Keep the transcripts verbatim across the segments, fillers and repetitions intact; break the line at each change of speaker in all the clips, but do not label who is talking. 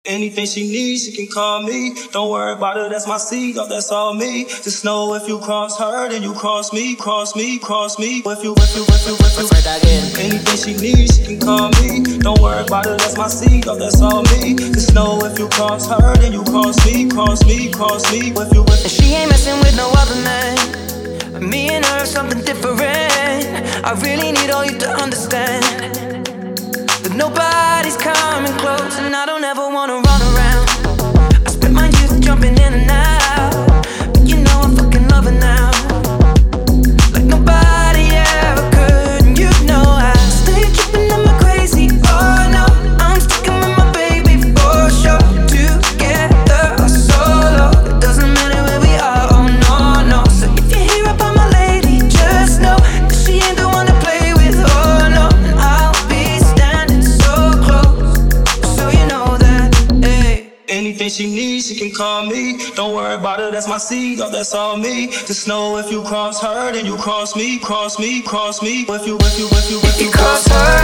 Anything she needs, she can call me. Don't worry about it, that's my seed, oh, that's all me. Just know if you cross her, then you cross me, cross me, cross me. If you, if you, if you, if you. Anything she needs, she can call me. Don't worry about it, that's my seed, oh, that's all me. Just know if you cross her, then you cross me, cross me, cross me. If you, if you.
She ain't messing with no other man. Me and her, something different. I really need all you to understand that nobody's coming close, and I don't ever wanna run around. I spent my youth jumping in and out, but you know I'm fucking loving now, like nobody ever could. And you know I stay tripping, am I crazy? Oh no, I'm sticking with my baby for sure. Together or solo, it doesn't matter where we are. Oh no, no. So if you hear about my lady, just know that she ain't the one to play with. Oh no, and I'll be standing so close, so you know that. Hey.
Anything she needs, she can call me. Don't worry about it, that's my seed, oh, that's all me. Just know if you cross her, then you cross me, cross me, cross me. If you, if you, if you, if
You cross her,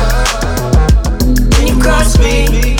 then you cross me,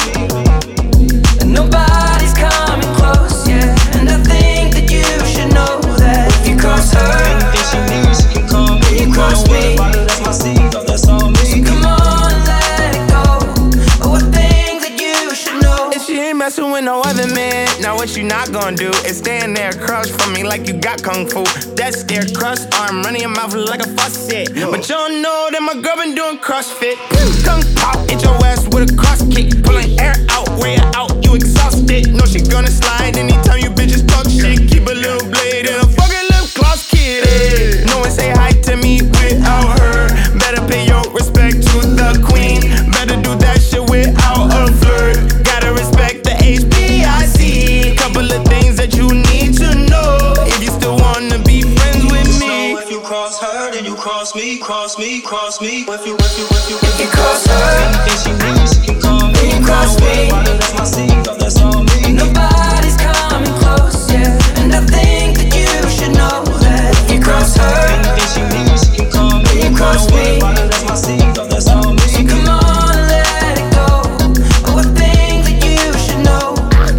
and nobody's coming close, yeah. And I think that you should know that if you cross her,
anything she needs, she can call me.
you cross
Don't worry
me.
about it, that's my seed, oh, that's all me.
Come on, let it go. Oh, I think that you should know.
And she ain't messing with no other man. Now what you not gonna do is stand there across from me like you got kung fu. That stare cross arm running your mouth like a faucet. But you don't know that my girl been doing CrossFit. Kung pop, hit your ass with a cross kick. Pulling air out, way out, you exhausted. Know she gonna slide anytime you bitches talk shit. Keep a little blade and a fucking lip gloss kid. Hey. No one say hi to me without her. Better pay your respect to the queen. Better do that shit without a flirt. Gotta respect the H B I C. Couple of things that you need to know if you still wanna be friends with
Just
me.
know if you cross her, then you cross me, cross me, cross me. If you, if you, if you,
If you cross her,
anything she needs, she can call me.
you cross
Don't worry
me.
about it, that's my seed, oh, that's all me.
nobody's coming close, yeah. And I think that you should know that if you cross her,
Anything she needs, she can call me.
you cross
Don't worry
me.
about it, that's my seed, oh, that's all me.
come on, let it go. Oh, I think that you should know.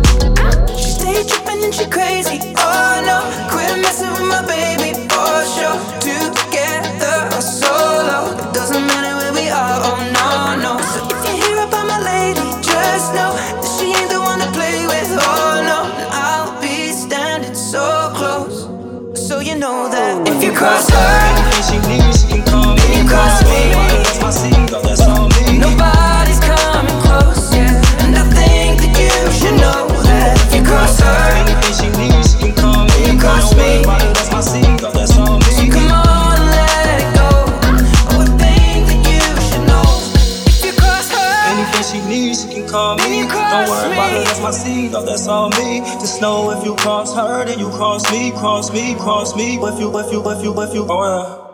She stay tripping and she crazy. Oh no, quit messing with my baby for sure. Together or solo, it doesn't matter where we are. Oh no, no. So if you hear about my lady, just know that she ain't the one to play with. Oh no, and I'll be standing so close, so you know that if you cross her,
Anything she needs, she can call me.
you cross me.
Don't worry about it, that's my seed, oh, that's all me.
Nobody's coming close, yeah. And I think that you should know that if you cross her,
Anything she needs, she can call me.
you cross
Don't worry
me.
about it, that's my seed, oh, that's all me.
come on, let it go. Oh, I think that you should know if you cross her.
Anything she needs, she can call
Then
me.
you cross
Don't worry about
me.
it, that's my seed, oh, that's all me. Just know if you cross her, then you cross me, cross me, cross me. If you, if you, if you, if you, oh, yeah.